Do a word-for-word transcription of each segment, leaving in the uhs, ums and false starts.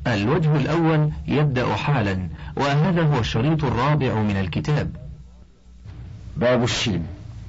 الوجه الأول يبدأ حالا، وهذا هو الشريط الرابع من الكتاب. باب الشين.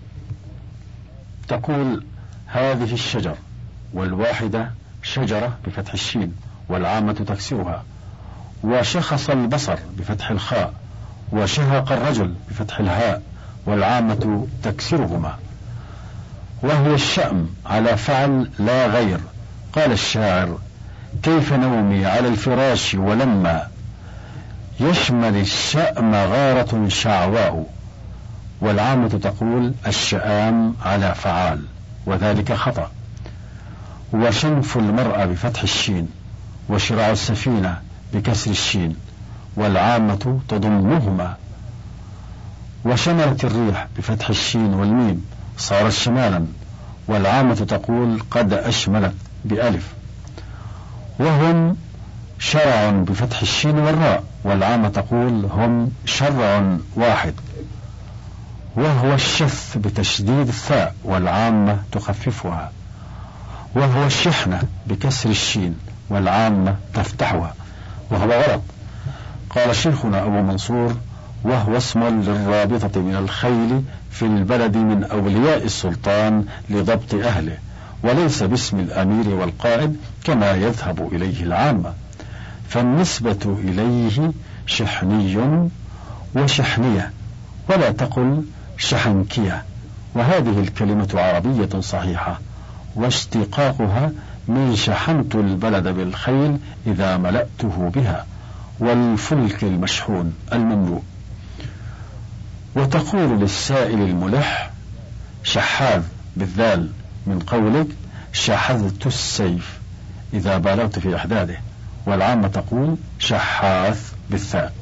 تقول هذه الشجر، والواحدة شجرة بفتح الشين والعامة تكسرها، وشخص البصر بفتح الخاء، وشهق الرجل بفتح الهاء والعامة تكسرهما، وهي الشأم على فعل لا غير. قال الشاعر: كيف نومي على الفراش ولما يشمل الشأم غارة شعواء. والعامة تقول الشآم على فعال، وذلك خطأ. وشنف المرأة بفتح الشين، وشراع السفينة بكسر الشين، والعامة تضمهما. وشملت الريح بفتح الشين والميم صارت شمالا، والعامة تقول قد أشملت بألف. وهم شرع بفتح الشين والراء، والعامة تقول هم شرع واحد. وهو الشث بتشديد الثاء، والعامة تخففها. وهو الشحنة بكسر الشين، والعامة تفتحها، وهو غلط. قال شيخنا أبو منصور: وهو اسم للرابطة من الخيل في البلد من أولياء السلطان لضبط أهله، وليس باسم الأمير والقائد كما يذهب إليه العامة، فالنسبة إليه شحني وشحنية، ولا تقل شحنكية. وهذه الكلمة عربية صحيحة، واشتقاقها من شحنت البلد بالخيل إذا ملأته بها، والفلك المشحون المملوء. وتقول للسائل الملح شحاذ بالذال، من قولك شحذت السيف إذا بالغت في إحداده، والعامة تقول شحاث بالثاء.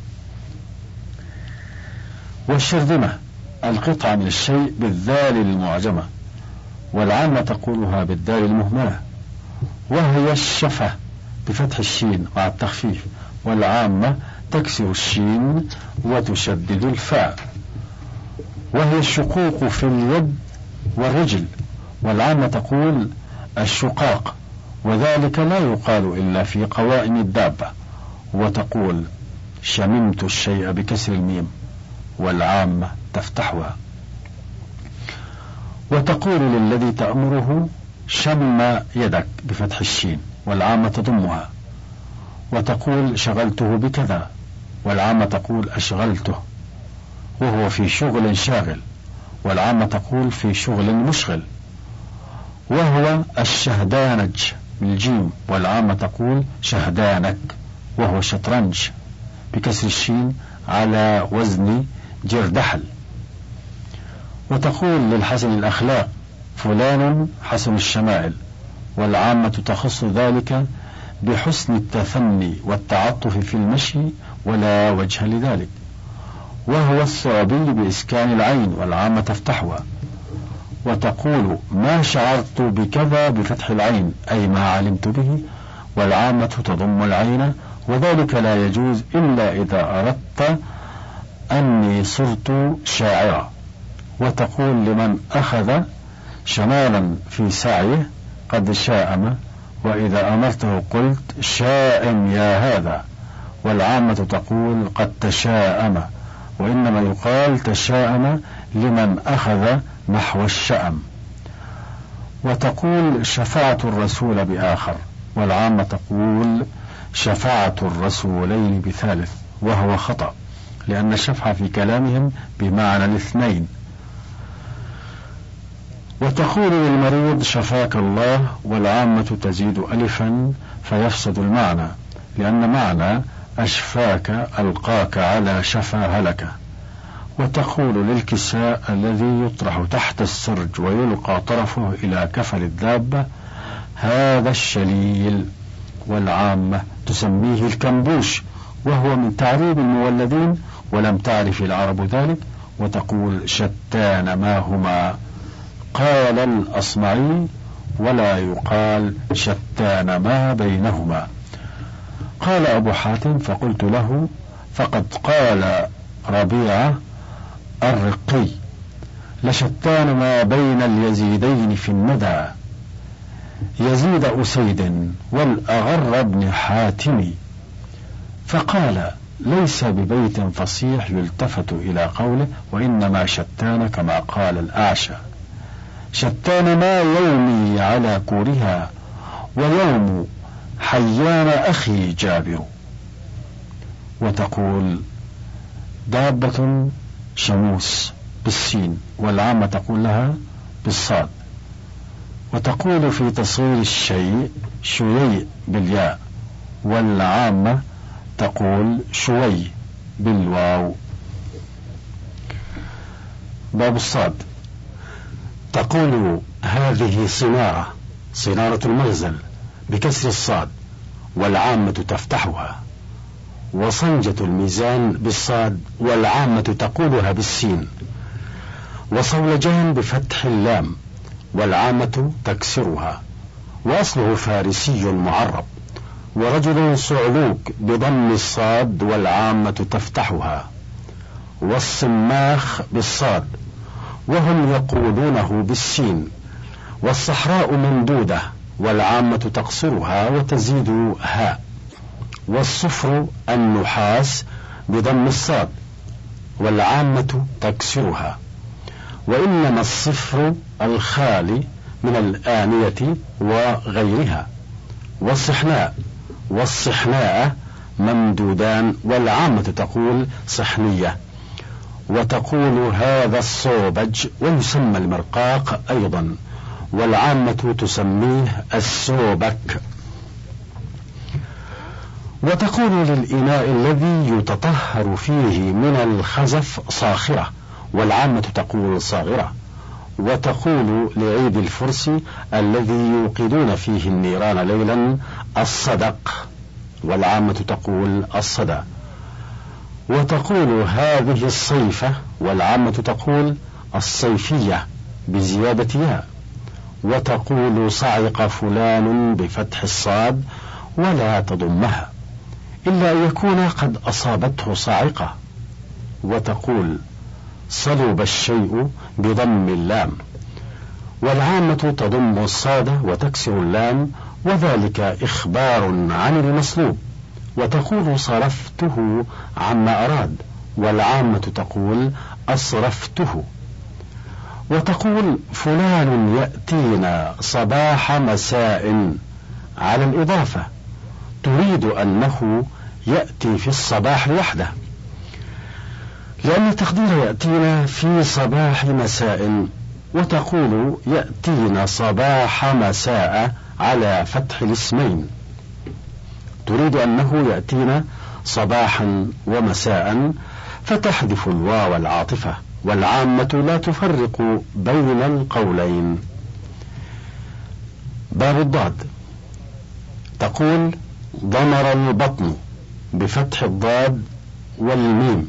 والشرذمة القطعة من الشيء بالذال المعجمة، والعامة تقولها بالدال المهملة. وهي الشفة بفتح الشين مع التخفيف، والعامة تكسر الشين وتشدد الفاء. وهي الشقوق في اليد والرجل، والعامة تقول الشقاق، وذلك لا يقال إلا في قوائم الدابة. وتقول شممت الشيء بكسر الميم، والعامة تفتحها. وتقول للذي تأمره شم يدك بفتح الشين، والعامة تضمها. وتقول شغلته بكذا، والعامة تقول أشغلته، وهو في شغل شاغل، والعامة تقول في شغل مشغل. وهو الشهدانج بالجيم، والعامة تقول شهدانك، وهو شطرنج بكسر الشين على وزن جردحل. وتقول للحسن الأخلاق فلان حسن الشمائل، والعامة تخص ذلك بحسن التثني والتعطف في المشي، ولا وجه لذلك. وهو الثعبي بإسكان العين، والعامة تفتحها. وتقول ما شعرت بكذا بفتح العين، أي ما علمت به، والعامة تضم العين، وذلك لا يجوز إلا إذا أردت أني صرت شاعرا. وتقول لمن أخذ شمالا في سعيه قد شاءم، وإذا أمرته قلت شائم يا هذا، والعامة تقول قد تشاءم، وإنما يقال تشاءم لمن أخذ نحو الشأم. وتقول شفعت الرسول بآخر، والعامة تقول شفعت الرسولين بثالث، وهو خطأ، لأن الشفع في كلامهم بمعنى الاثنين. وتقول للمريض شفاك الله، والعامة تزيد ألفا فيفسد المعنى، لأن معنى أشفاك ألقاك على شفا هلك. وتقول للكساء الذي يطرح تحت السرج ويلقى طرفه إلى كفل الدابة هذا الشليل، والعامة تسميه الكنبوش، وهو من تعريب المولدين، ولم تعرف العرب ذلك. وتقول شتان ما هما، قال الأصمعي ولا يقال شتان ما بينهما. قال أبو حاتم فقلت له فقد قال ربيعة الرقي لشتان ما بين اليزيدين في الندى، يزيد أسيد والأغر بن حاتم فقال: ليس ببيت فصيح يلتفت إلى قوله، وإنما شتان كما قال الأعشى: شتان ما يومي على كورها ويوم حيان أخي جابر. وتقول: دابة شموس بالسين، والعامة تقول لها بالصاد. وتقول في تصغير الشيء شيء بالياء، والعامة تقول شوي بالواو. باب الصاد. تقول: هذه صنارة، صنارة المغزل بكسر الصاد، والعامة تفتحها. وصنجة الميزان بالصاد، والعامة تقولها بالسين. وصولجان بفتح اللام، والعامة تكسرها. وأصله فارسي معرب. ورجل صعلوك بضم الصاد، والعامة تفتحها. والصماخ بالصاد، وهم يقولونه بالسين. والصحراء ممدودة، والعامة تقصرها وتزيد هاء. والصفر النحاس بضم الصاد، والعامة تكسرها. وإنما الصفر الخالي من الآنية وغيرها. والصحناء والصحناء ممدودان، والعامة تقول صحنية. وتقول: هذا الصوبج، ويسمى المرقاق أيضا، والعامة تسميه السوبك. وتقول للإناء الذي يتطهر فيه من الخزف صاخرة، والعامة تقول صاغرة. وتقول لعيد الفرس الذي يوقدون فيه النيران ليلا الصدق، والعامة تقول الصدى. وتقول: هذه الصيفة، والعامة تقول الصيفية بزيادة ياء. وتقول: صعق فلان بفتح الصاد، ولا تضمها إلا أن يكون قد أصابته صاعقة. وتقول: صلب الشيء بضم اللام، والعامة تضم الصاد وتكسر اللام، وذلك إخبار عن المصلوب. وتقول: صرفته عما أراد، والعامة تقول أصرفته. وتقول: فلان يأتينا صباح مساء، على الإضافة، تريد أنه يأتي في الصباح وحده، لأن تقدير يأتينا في صباح مساء. وتقول: يأتينا صباح مساء على فتح الاسمين، تريد أنه يأتينا صباحا ومساء، فتحذف الواو العاطفة. والعامة لا تفرق بين القولين. باب الضاد. تقول: ضمر البطن بفتح الضاد والميم،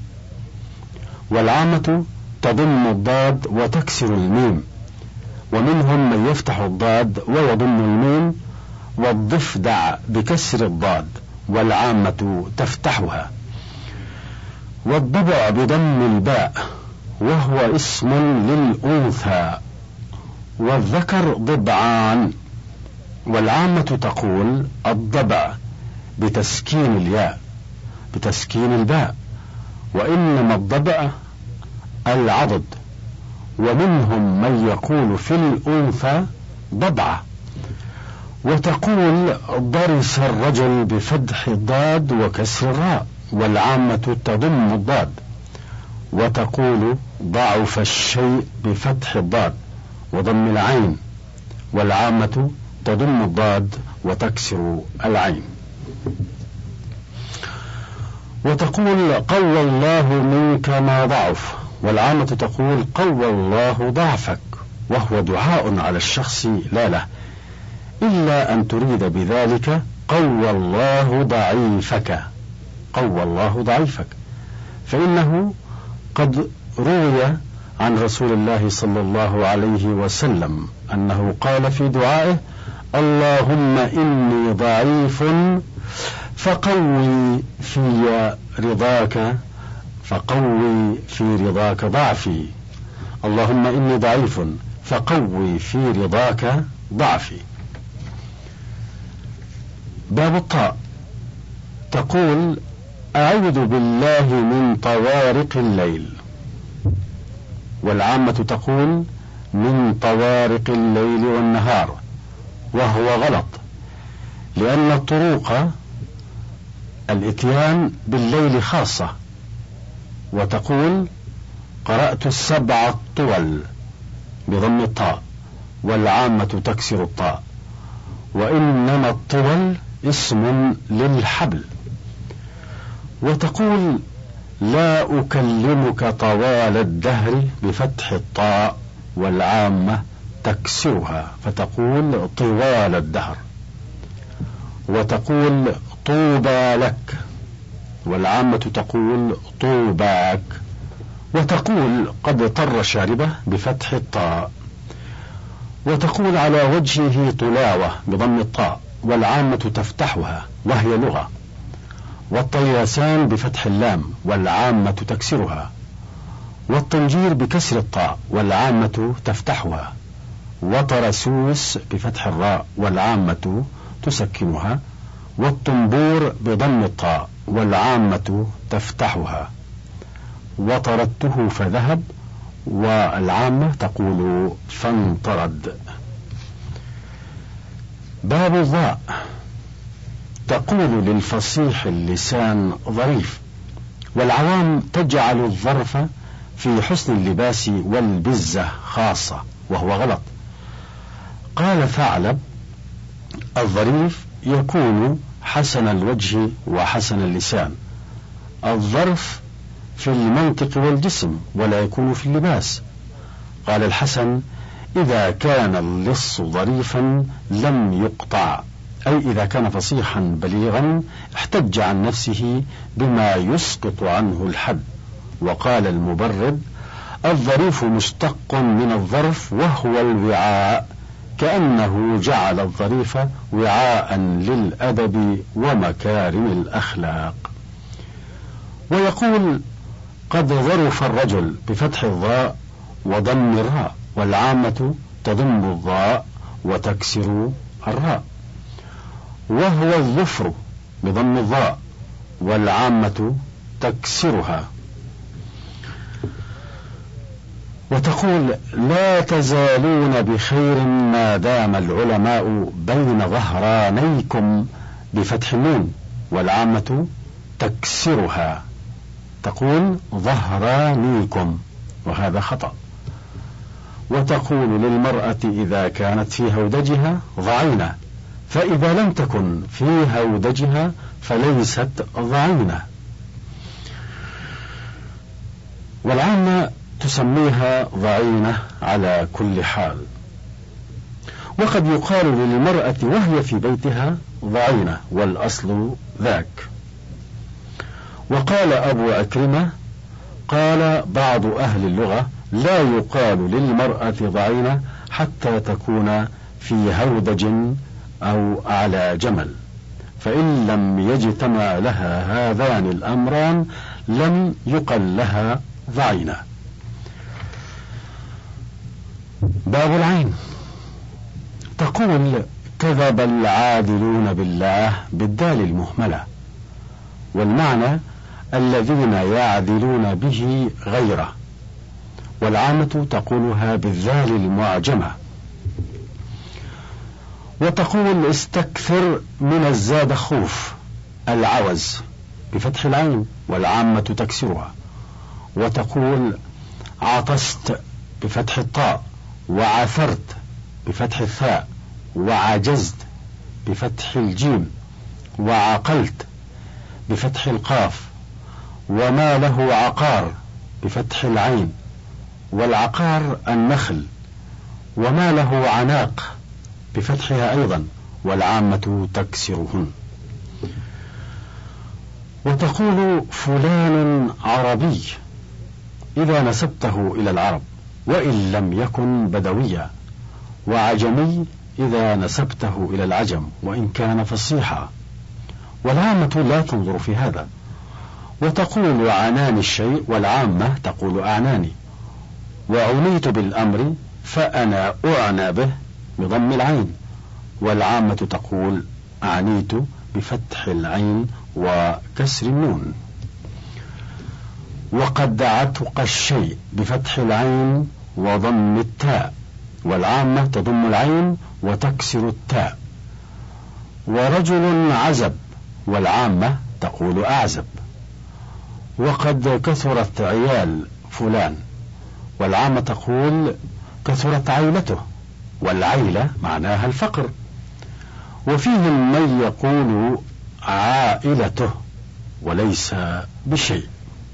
والعامة تضم الضاد وتكسر الميم. ومنهم من يفتح الضاد ويضم الميم. والضفدع بكسر الضاد، والعامة تفتحها. والضبع بضم الباء، وهو اسم للأنثى. والذكر ضبعان، والعامة تقول الضبع بتسكين الياء بتسكين الباء. وإنما الضبع العضد. ومنهم من يقول في الأنثى ضبعة. وتقول: ضرس الرجل بفتح الضاد وكسر الراء، والعامة تضم الضاد. وتقول: ضعف الشيء بفتح الضاد وضم العين، والعامة تضم الضاد وتكسر العين. وتقول: قوى الله منك ما ضعف، والعامة تقول: قوى الله ضعفك، وهو دعاء على الشخص لا له، إلا أن تريد بذلك قوى الله ضعيفك قوى الله ضعيفك فإنه قد روي عن رسول الله صلى الله عليه وسلم أنه قال في دعائه: اللهم إني ضعيف فقوي في رضاك فقوي في رضاك ضعفي اللهم إني ضعيف فقوي في رضاك ضعفي. باب الطاء. تقول أعوذ بالله من طوارق الليل، والعامة تقول من طوارق الليل والنهار، وهو غلط، لأن الطروق الإتيان بالليل خاصة. وتقول قرأت السبع الطول بضم الطاء، والعامة تكسر الطاء، وإنما الطول اسم للحبل. وتقول لا أكلمك طوال الدهر بفتح الطاء، والعامة تكسرها فتقول طوال الدهر. وتقول طوبى لك، والعامة تقول طوباك. وتقول قد طر شاربه بفتح الطاء. وتقول على وجهه طلاوة بضم الطاء، والعامة تفتحها وهي لغة. والطياسان بفتح اللام، والعامة تكسرها. والطنجير بكسر الطاء، والعامة تفتحها. وطرسوس بفتح الراء، والعامة تسكنها. والطنبور بضم الطاء، والعامة تفتحها. وطردته فذهب، والعامة تقول فانطرد. باب الظاء. تقول للفصيح اللسان ظريف، والعوام تجعل الظرف في حسن اللباس والبزة خاصة، وهو غلط. قال ثعلب الظريف يكون حسن الوجه وحسن اللسان. الظرف في المنطق والجسم، ولا يكون في اللباس. قال الحسن إذا كان اللص ظريفا لم يقطع، أي إذا كان فصيحا بليغا احتج عن نفسه بما يسقط عنه الحد. وقال المبرد الظريف مشتق من الظرف وهو الوعاء، كأنه جعل الظريف وعاء للأدب ومكارم الأخلاق. ويقول قد ظرف الرجل بفتح الظاء وضم الراء، والعامة تضم الظاء وتكسر الراء. وهو الظفر بضم الظاء، والعامة تكسرها. وتقول لا تزالون بخير ما دام العلماء بين ظهرانيكم بفتح النون، والعامة تكسرها تقول ظهرانيكم، وهذا خطأ. وتقول للمرأة إذا كانت في هودجها ضعينة، فإذا لم تكن في هودجها فليست ضعينة. والعامة تسميها ضعينة على كل حال. وقد يقال للمرأة وهي في بيتها ضعينة، والأصل ذاك. وقال أبو عكرمة قال بعض أهل اللغة لا يقال للمرأة ضعينة حتى تكون في هودج أو على جمل، فإن لم يجتمع لها هذان الأمران لم يقل لها ضعينة. باب العين. تقول كذب العادلون بالله بالدال المهملة، والمعنى الذين يعدلون به غيره، والعامة تقولها بالذال المعجمة. وتقول استكثر من الزاد خوف العوز بفتح العين، والعامة تكسرها. وتقول عطست بفتح الطاء، وعثرت بفتح الثاء، وعجزت بفتح الجيم، وعقلت بفتح القاف، وما له عقار بفتح العين، والعقار النخل، وما له عناق بفتحها أيضا، والعامة تكسرهن. وتقول فلان عربي إذا نسبته إلى العرب وإن لم يكن بدويا، وعجمي إذا نسبته إلى العجم وإن كان فصيحا، والعامة لا تنظر في هذا. وتقول عنان الشيء، والعامة تقول أعناني. وعنيت بالأمر فأنا أعنى به بضم العين، والعامة تقول أعنيت بفتح العين وكسر النون. وقد عتق الشيء بفتح العين وضم التاء، والعامة تضم العين وتكسر التاء. ورجل عزب، والعامة تقول أعزب. وقد كثرت عيال فلان، والعامة تقول كثرت عيلته، والعيلة معناها الفقر. وفيهم من يقول عائلته وليس بشيء.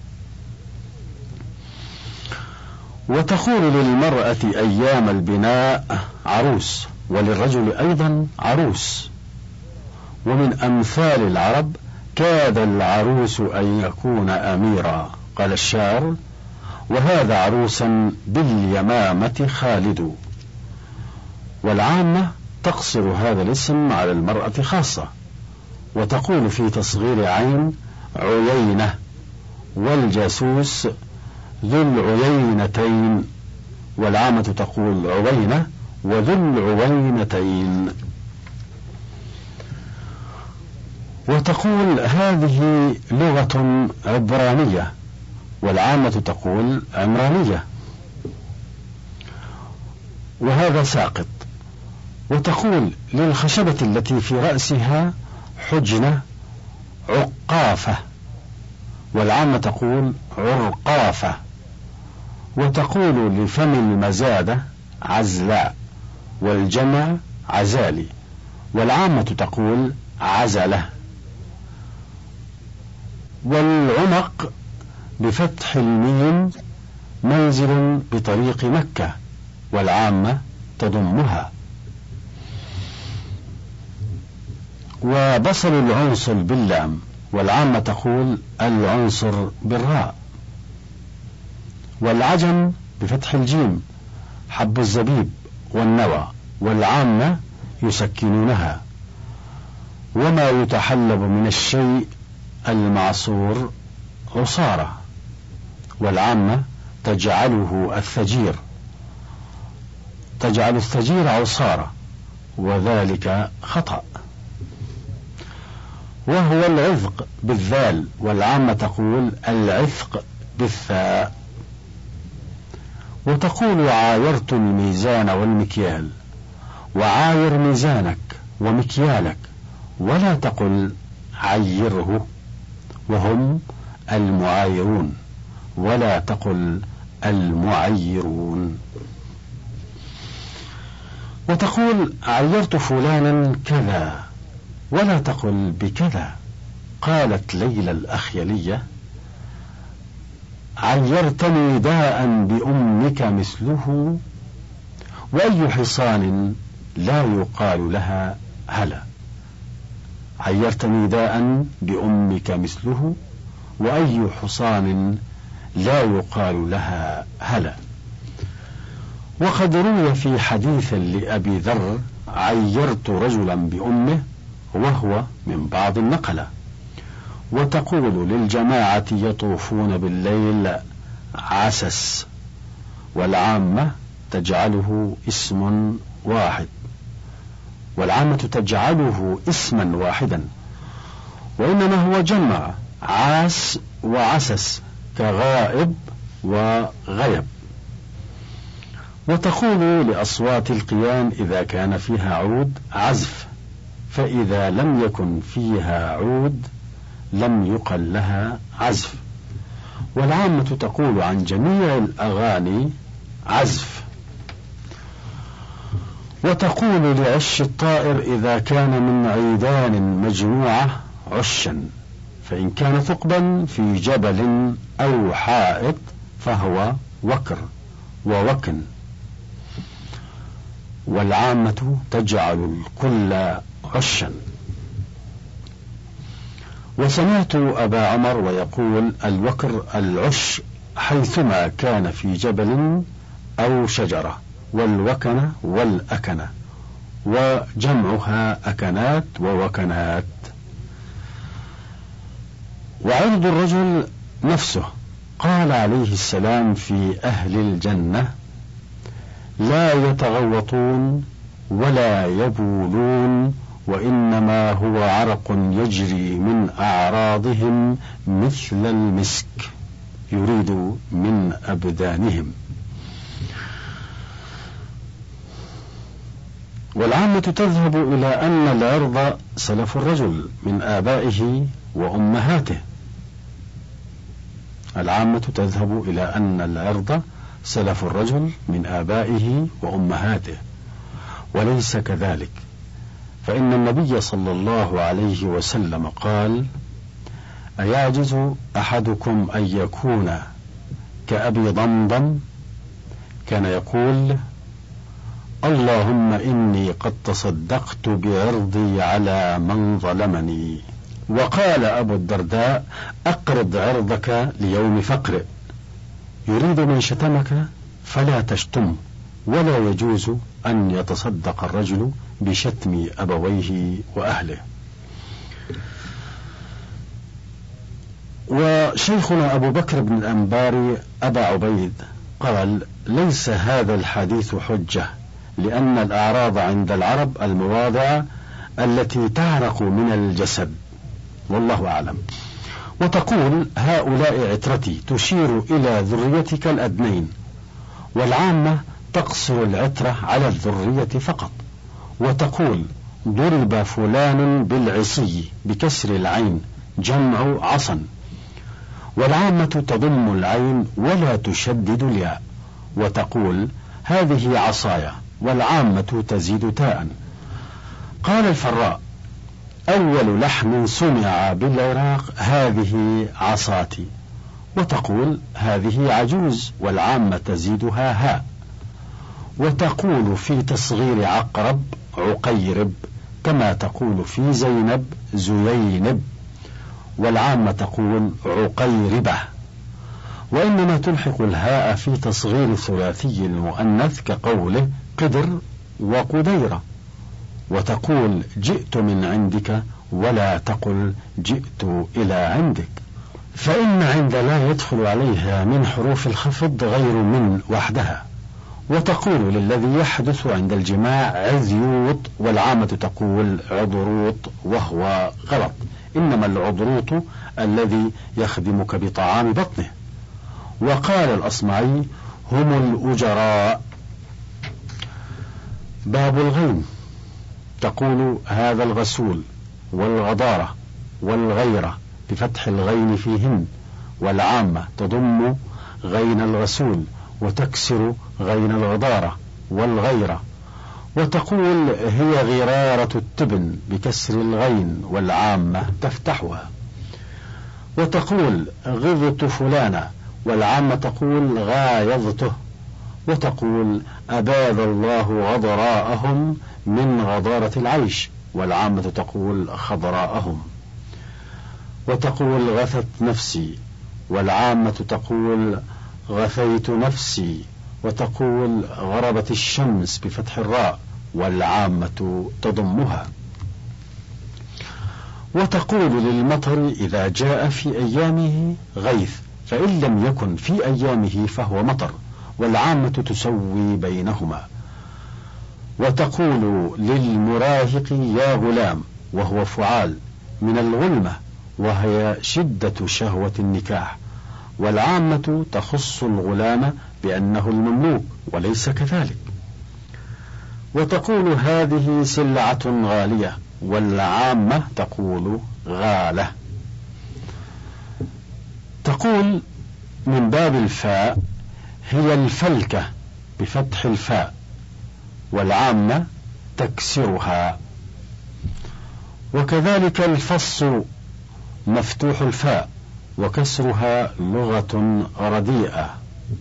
وتقول للمرأة أيام البناء عروس، وللرجل أيضا عروس. ومن أمثال العرب كاد العروس أن يكون أميرا، قال الشاعر: وهذا عروسا باليمامة خالد. والعامة تقصر هذا الاسم على المرأة خاصة، وتقول في تصغير عين عيينة، والجاسوس ذو العيينتين، والعامة تقول عوينة وذو العوينتين. وتقول هذه لغة عبرانية، والعامة تقول عمرانية، وهذا ساقط. وتقول للخشبة التي في رأسها حجنة عقافة، والعامة تقول عرقافة. وتقول لفم المزادة عزلاء، والجمع عزالي، والعامة تقول عزلة. والعنق بفتح الميم منزل بطريق مكة، والعامة تضمها. وبصل العنصر باللام، والعامة تقول العنصر بالراء. والعجم بفتح الجيم حب الزبيب والنوى، والعامة يسكنونها. وما يتحلب من الشيء المعصور عصارة، والعامة تجعله الثجير، تجعل الثجير عصارة، وذلك خطأ. وهو العذق بالذال، والعامة تقول العثق بالثاء. وتقول عايرت الميزان والمكيال، وعاير ميزانك ومكيالك، ولا تقل عيره، وهم المعايرون، ولا تقل المعيرون. وتقول عيرت فلانا كذا، ولا تقل بكذا. قالت ليلى الأخيلية: عيرتني داء بأمك مثله، وأي حصان لا يقال لها هلا. عيرتني داء بأمك مثله، وأي حصان لا يقال لها هلا. وقد روي في حديث لأبي ذر: عيرت رجلا بأمه، وهو من بعض النقلة. وتقول للجماعة يطوفون بالليل عسس، والعامة تجعله اسم واحد، والعامة تجعله اسما واحدا، وإنما هو جمع عاس وعسس كغائب وغيب. وتقول لأصوات القيام إذا كان فيها عود عزف، فإذا لم يكن فيها عود لم يقل لها عزف. والعامة تقول عن جميع الأغاني عزف. وتقول لعش الطائر إذا كان من عيدان مجموعة عشا، فإن كان ثقبا في جبل أو حائط فهو وكر ووكن. والعامة تجعل الكل عشا. وسمعت أبا عمر ويقول الوكر العش حيثما كان في جبل أو شجرة، والوكنة والأكنة، وجمعها أكنات ووكنات. وعرض الرجل نفسه، قال عليه السلام في أهل الجنة: لا يتغوطون ولا يبولون وإنما هو عرق يجري من أعراضهم مثل المسك، يريد من أبدانهم. والعامة تذهب إلى أن العرض سلف الرجل من آبائه وأمهاته. العامة تذهب إلى أن العرض سلف الرجل من آبائه وأمهاته، وليس كذلك، فإن النبي صلى الله عليه وسلم قال: أيعجز أحدكم أن يكون كأبي ضمضم؟ كان يقول: اللهم إني قد تصدقت بعرضي على من ظلمني. وقال أبو الدرداء: أقرض عرضك ليوم فقر، يريد من شتمك فلا تشتم، ولا يجوز أن يتصدق الرجل بشتم أبويه وأهله. وشيخنا أبو بكر بن الأنباري أبا عبيد قال: ليس هذا الحديث حجة، لأن الأعراض عند العرب المواضع التي تعرق من الجسد، والله أعلم. وتقول: هؤلاء عترتي، تشير إلى ذريتك الأدنين، والعامة تقصر العترة على الذرية فقط. وتقول: ضرب فلان بالعصي بكسر العين، جمع عصا، والعامة تضم العين ولا تشدد الياء. وتقول: هذه عصايا، والعامة تزيد تاء. قال الفراء: أول لحن سمع بالعراق هذه عصاتي. وتقول: هذه عجوز، والعامة تزيدها هاء. وتقول في تصغير عقرب عقيرب، كما تقول في زينب زيينب، والعامة تقول عقيربة. وإنما تلحق الهاء في تصغير ثلاثي المؤنث كقوله قدر وقديرة. وتقول: جئت من عندك، ولا تقل جئت إلى عندك، فإن عند لا يدخل عليها من حروف الخفض غير من وحدها. وتقول للذي يحدث عند الجماع عذيوط، والعامة تقول عضروط، وهو غلط، إنما العضروط الذي يخدمك بطعام بطنه. وقال الأصمعي: هم الأجراء. باب الغين، تقول: هذا الغسول، والغضارة، والغيرة بفتح الغين فيهن، والعامة تضم غين الغسول وتكسر غين الغضارة والغيرة. وتقول: هي غرارة التبن بكسر الغين، والعامة تفتحها. وتقول: غضت فلانا، والعامة تقول غايضته. وتقول: أباد الله غضراءهم من غضارة العيش، والعامة تقول خضراءهم. وتقول: غثت نفسي، والعامة تقول غثيت نفسي. وتقول: غربت الشمس بفتح الراء، والعامة تضمها. وتقول للمطر إذا جاء في أيامه غيث، فإن لم يكن في أيامه فهو مطر، والعامة تسوي بينهما. وتقول للمراهق يا غلام، وهو فعال من الغلمة، وهي شدة شهوة النكاح، والعامة تخص الغلام بأنه المملوك، وليس كذلك. وتقول: هذه سلعة غالية، والعامة تقول غالة. تقول من باب الفاء: هي الفلكة بفتح الفاء، والعامة تكسرها. وكذلك الفص مفتوح الفاء، وكسرها لغة رديئة.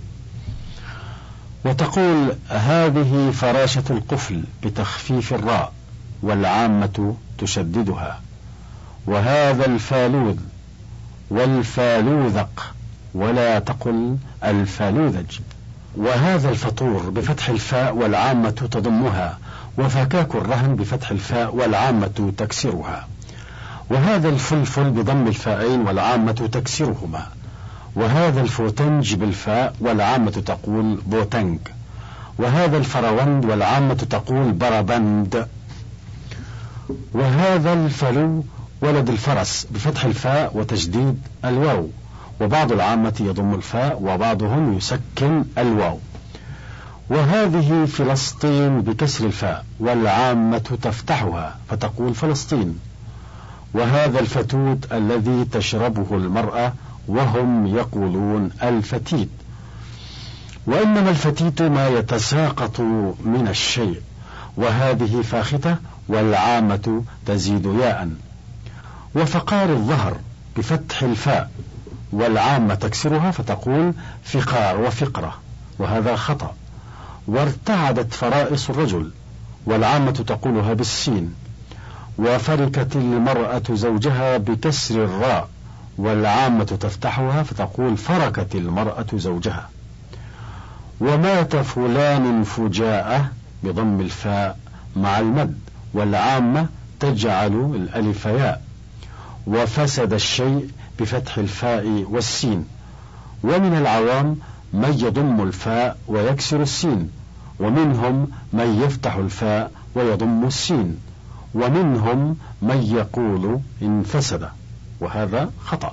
وتقول: هذه فراشة القفل بتخفيف الراء، والعامة تشددها. وهذا الفالوذ، والفالوذق، ولا تقل الفالوذج. وهذا الفطور بفتح الفاء، والعامة تضمها. وفكاك الرهن بفتح الفاء، والعامة تكسرها. وهذا الفلفل بضم الفاءين، والعامة تكسرهما. وهذا الفوتنج بالفاء، والعامة تقول بوتنج. وهذا الفروند، والعامة تقول بربند. وهذا الفلو ولد الفرس بفتح الفاء وتشديد الواو، وبعض العامة يضم الفاء وبعضهم يسكن الواو. وهذه فلسطين بكسر الفاء والعامة تفتحها فتقول فلسطين. وهذا الفتوت الذي تشربه المرأة وهم يقولون الفتيت. وإنما الفتيت ما يتساقط من الشيء. وهذه فاختة والعامة تزيد ياء. وفقار الظهر بفتح الفاء والعامة تكسرها فتقول فقار وفقرة، وهذا خطأ. وارتعدت فرائص الرجل والعامة تقولها بالسين. وفركت المرأة زوجها بكسر الراء والعامة تفتحها فتقول فركت المرأة زوجها. ومات فلان فجاءة بضم الفاء مع المد والعامة تجعل الألف ياء. وفسد الشيء بفتح الفاء والسين. ومن العوام من يضم الفاء ويكسر السين، ومنهم من يفتح الفاء ويضم السين، ومنهم من يقول انفسد، وهذا خطأ.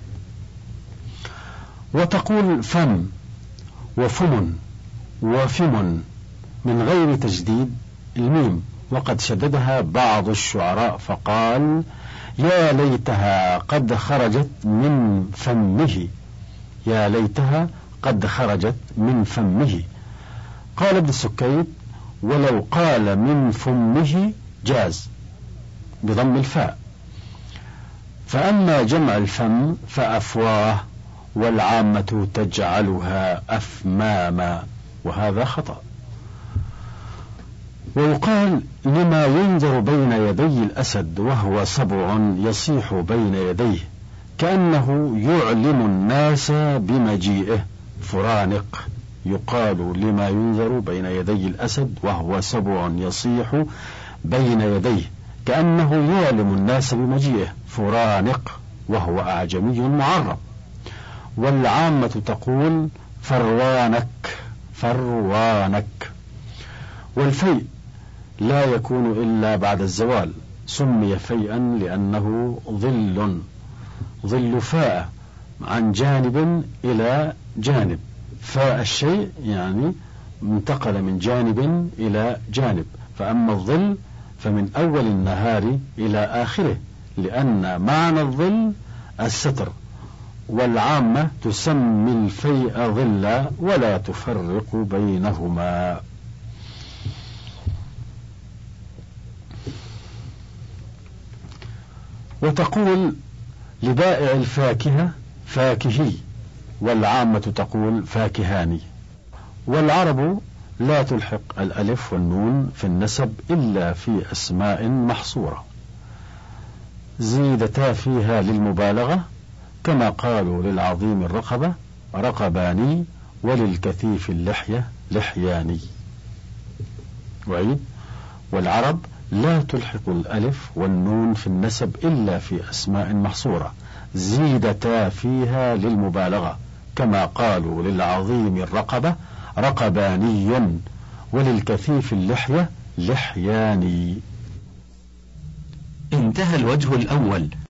وتقول فم وفم وفم من غير تجديد الميم، وقد شددها بعض الشعراء فقال يا ليتها قد خرجت من فمه، يا ليتها قد خرجت من فمه. قال ابن السكيت ولو قال من فمه جاز بضم الفاء. فأما جمع الفم فأفواه والعامة تجعلها أفماما، وهذا خطأ. ويقال لما ينظر بين يدي الأسد وهو سبع يصيح بين يديه كأنه يعلم الناس بمجيئه فرانق. يقال لما ينظر بين يدي الأسد وهو سبع يصيح بين يديه كأنه يعلم الناس بمجيئه فرانق، وهو أعجمي معرب. والعامة تقول فروانك فروانك. والفيء لا يكون إلا بعد الزوال، سمي فيئا لأنه ظل ظل فاء عن جانب إلى جانب. فاء الشيء يعني انتقل من جانب إلى جانب. فأما الظل فمن أول النهار إلى آخره، لأن معنى الظل الستر. والعامة تسمي الفيء ظلا ولا تفرق بينهما. وتقول لبائع الفاكهة فاكهي، والعامة تقول فاكهاني. والعرب لا تلحق الألف والنون في النسب إلا في أسماء محصورة زيدتا فيها للمبالغة، كما قالوا للعظيم الرقبة رقباني وللكثيف اللحية لحياني. وعيد. والعرب لا تلحق الألف والنون في النسب إلا في أسماء محصورة زيدتا فيها للمبالغة، كما قالوا للعظيم الرقبة رقباني وللكثيف اللحية لحياني. انتهى الوجه الأول.